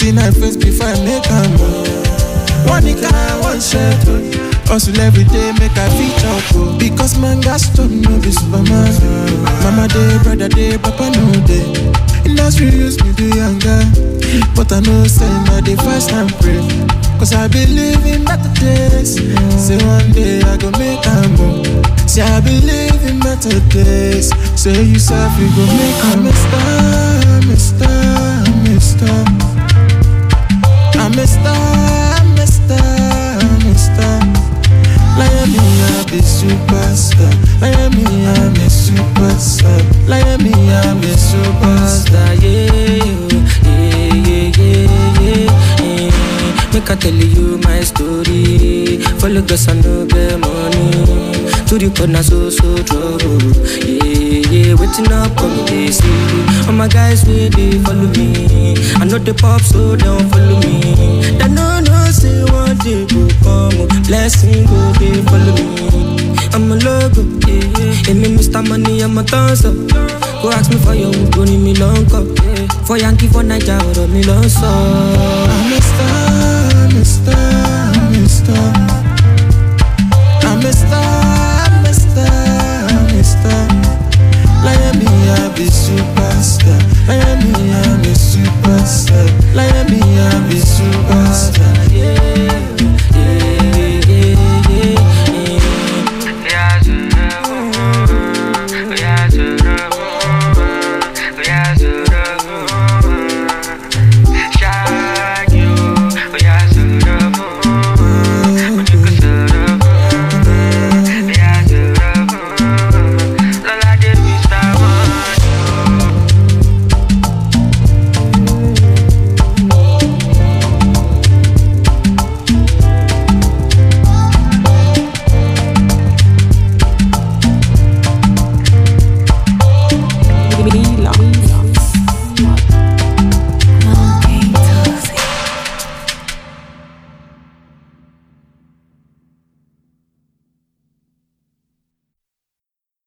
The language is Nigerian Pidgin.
see my face before I make a move. One nigga, one shirt. Hustle every day, make a feature go. Because man got stone, no be Superman. Mama day, brother day, papa no day. Industry use me to younger, but I know say now they fast and pray. Cause I believe in better days. Say one day I go make a move. Say I believe in better days. Say you self you go make a mister. I'm a star. Like me, I'm a superstar. Like me, I'm a superstar. Like me, I'm a superstar. Yeah. Make I tell you my story. Follow the sun, no get money. To the corner, so trouble. Yeah. Waiting up on me, see. All my guys, they follow me. I know the pop, so don't follow me. They no say one day go come. Blessing go, they follow me. I'm a logo, yeah. And me Mr. Money, I'm a dancer. Go ask me for your wood, go need me long cup, yeah. For Yankee, for Niger, or me long song. I'm a star.